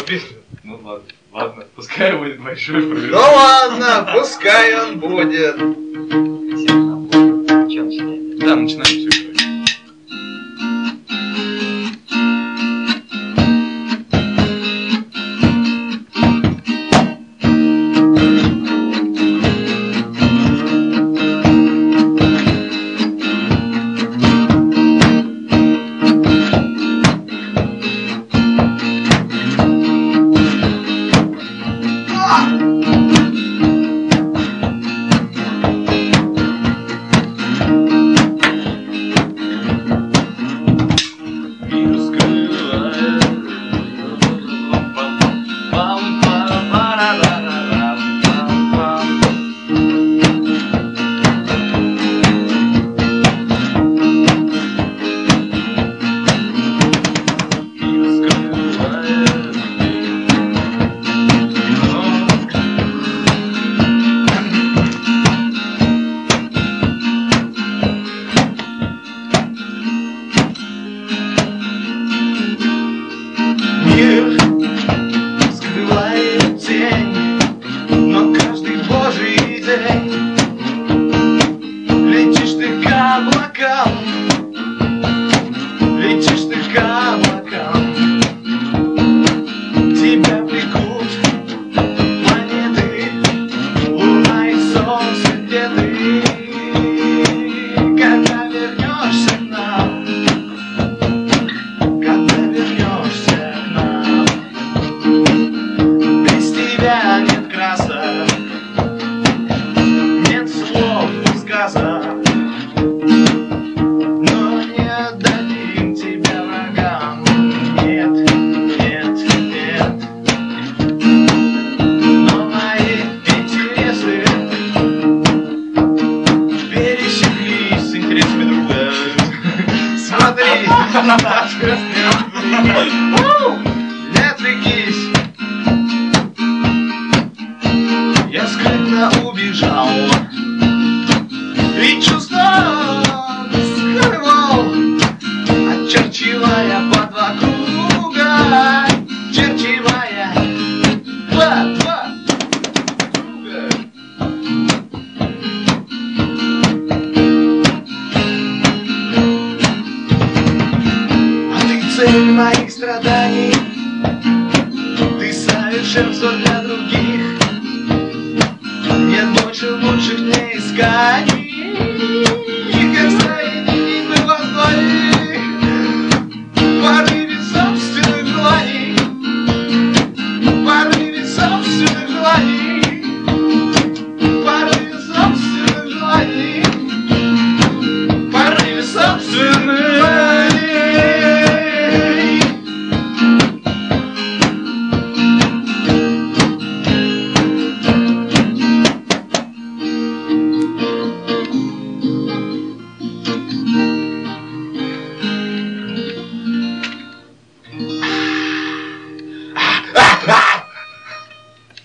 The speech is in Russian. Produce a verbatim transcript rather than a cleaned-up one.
песню. Ну ладно, ладно, пускай будет большой промежуток. Ну ладно, пускай он будет. Че начинаем? Да, начинаем все, короче. Скрывает тень, но каждый божий день летишь ты к облакам, летишь ты к облакам. Тебя влекут планеты, луна и солнце, где ты? Когда вернешься к нам, когда вернешься к нам? Без тебя нет краса, нет слов сказа, но не отдадим тебя врагам. Нет, нет, нет. Но мои интересы пересеклись с интересами друга. Смотри, не отвлекись. Я скрытно убежал и чувства скрывал, очерчивая по два круга, черчивая два, два круга. А ты цель моих страданий, ты совершенство для других. Нет больше лучших не искать.